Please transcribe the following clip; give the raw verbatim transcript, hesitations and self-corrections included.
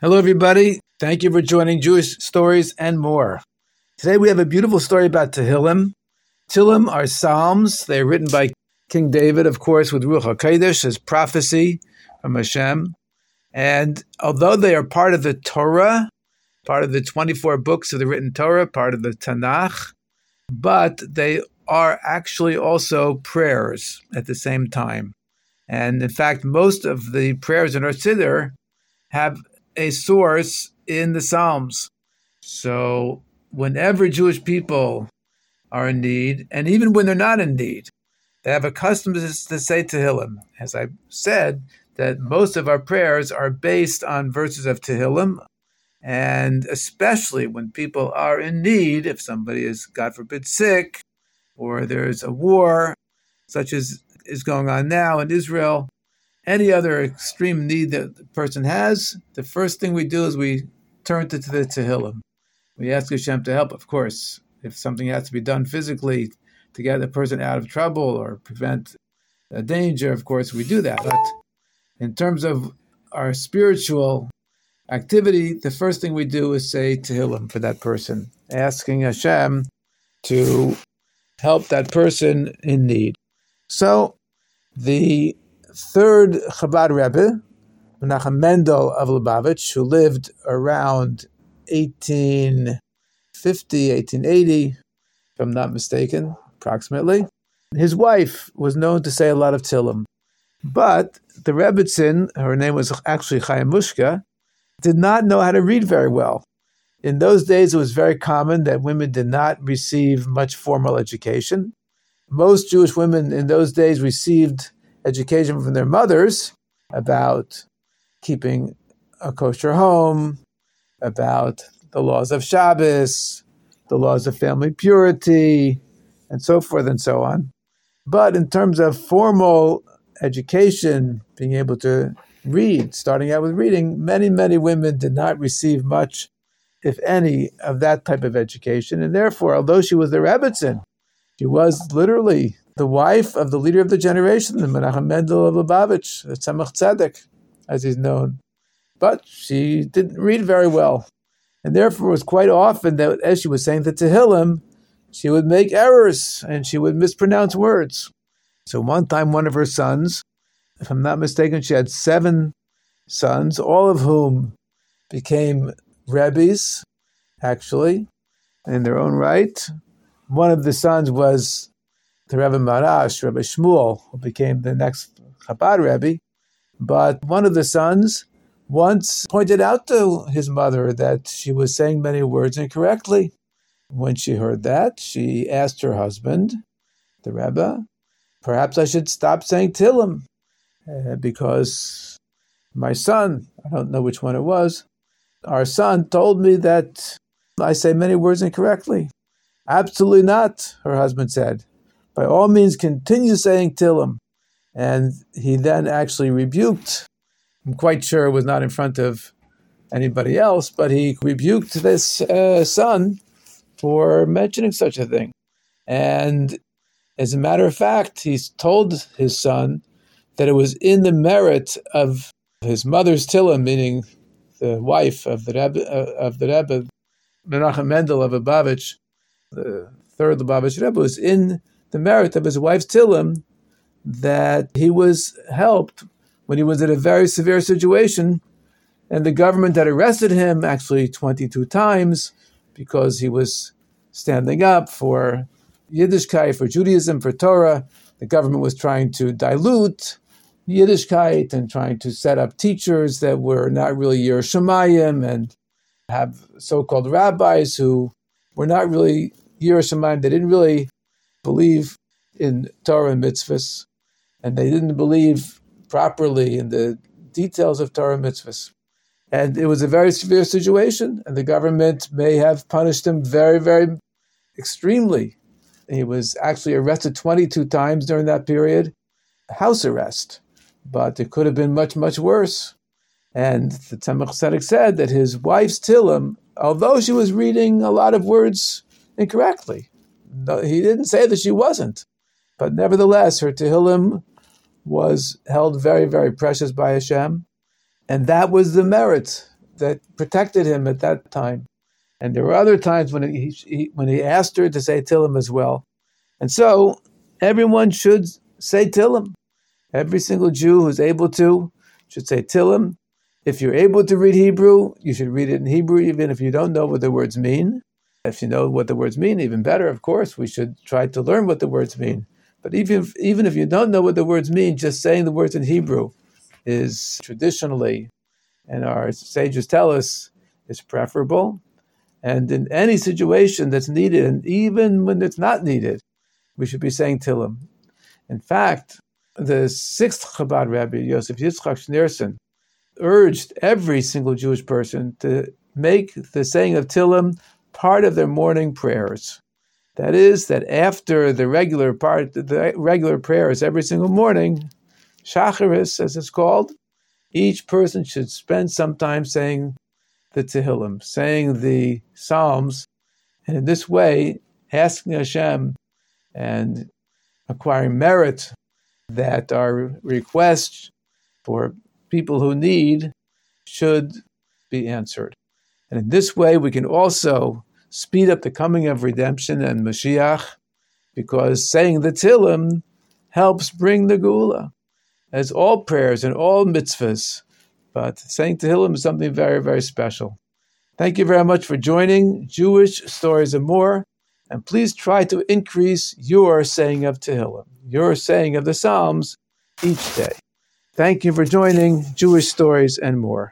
Hello, everybody. Thank you for joining Jewish Stories and More. Today we have a beautiful story about Tehillim. Tehillim are psalms. They're written by King David, of course, with Ruach HaKodesh as prophecy from Hashem. And although they are part of the Torah, part of the twenty-four books of the written Torah, part of the Tanakh, but they are actually also prayers at the same time. And in fact, most of the prayers in our Siddur have a source in the Psalms. So whenever Jewish people are in need, and even when they're not in need, they have a custom to, to say Tehillim. As I said, that most of our prayers are based on verses of Tehillim, and especially when people are in need, if somebody is, God forbid, sick, or there's a war, such as is going on now in Israel, any other extreme need that the person has, the first thing we do is we turn to the Tehillim. We ask Hashem to help, of course. If something has to be done physically to get the person out of trouble or prevent a danger, of course, we do that. But in terms of our spiritual activity, the first thing we do is say Tehillim for that person, asking Hashem to help that person in need. So, the third Chabad Rebbe, Menachem Mendel of Lubavitch, who lived around eighteen fifty, eighteen eighty, if I'm not mistaken, approximately. His wife was known to say a lot of Tehillim. But the Rebbitzin, her name was actually Chaim Mushka, did not know how to read very well. In those days, it was very common that women did not receive much formal education. Most Jewish women in those days received education from their mothers about keeping a kosher home, about the laws of Shabbos, the laws of family purity, and so forth and so on. But in terms of formal education, being able to read, starting out with reading, many, many women did not receive much, if any, of that type of education. And therefore, although she was the Rebbitzin, she was literally the wife of the leader of the generation, the Menachem Mendel of Lubavitch, the Tzemach Tzedek, as he's known. But she didn't read very well. And therefore, it was quite often that as she was saying the Tehillim, she would make errors and she would mispronounce words. So one time, one of her sons, if I'm not mistaken, she had seven sons, all of whom became Rebbes, actually, in their own right. One of the sons was the Rebbe Marash, Rebbe Shmuel, who became the next Chabad Rebbe. But one of the sons once pointed out to his mother that she was saying many words incorrectly. When she heard that, she asked her husband, the Rebbe, perhaps I should stop saying Tehillim, uh, because my son, I don't know which one it was, our son told me that I say many words incorrectly. Absolutely not, her husband said. By all means, continue saying Tehillim. And he then actually rebuked, I'm quite sure it was not in front of anybody else, but he rebuked this uh, son for mentioning such a thing. And as a matter of fact, he told his son that it was in the merit of his mother's Tehillim, meaning the wife of the Rebbe, uh, of the Rebbe, Menachem Mendel of Lubavitch, the third Lubavitch Rebbe, was in the merit of his wife's Tehillim that he was helped when he was in a very severe situation, and the government had arrested him actually twenty-two times because he was standing up for Yiddishkeit, for Judaism, for Torah. The government was trying to dilute Yiddishkeit and trying to set up teachers that were not really Yiras Shamayim and have so-called rabbis who were not really Yiras Shamayim. They didn't really believe in Torah and mitzvahs, and they didn't believe properly in the details of Torah and mitzvahs. And it was a very severe situation, and the government may have punished him very, very extremely. He was actually arrested twenty-two times during that period, house arrest. But it could have been much, much worse. And the Tzemach Tzedek said that his wife's Tehillim, although she was reading a lot of words incorrectly, he didn't say that she wasn't. But nevertheless, her Tehillim was held very, very precious by Hashem. And that was the merit that protected him at that time. And there were other times when he, he when he asked her to say Tehillim as well. And so everyone should say Tehillim. Every single Jew who's able to should say Tehillim. If you're able to read Hebrew, you should read it in Hebrew, even if you don't know what the words mean. If you know what the words mean, even better, of course. We should try to learn what the words mean. But even if, even if you don't know what the words mean, just saying the words in Hebrew is traditionally, and our sages tell us, is preferable. And in any situation that's needed, and even when it's not needed, we should be saying Tehillim. In fact, the sixth Chabad Rebbe, Yosef Yitzchak Schneerson, urged every single Jewish person to make the saying of Tehillim part of their morning prayers. That is, that after the regular part, the regular prayers every single morning, Shacharis, as it's called, each person should spend some time saying the Tehillim, saying the Psalms, and in this way, asking Hashem and acquiring merit that our requests for people who need should be answered. And in this way, we can also speed up the coming of redemption and Mashiach, because saying the Tehillim helps bring the Geula, as all prayers and all mitzvahs. But saying Tehillim is something very, very special. Thank you very much for joining Jewish Stories and More, and please try to increase your saying of Tehillim, your saying of the Psalms each day. Thank you for joining Jewish Stories and More.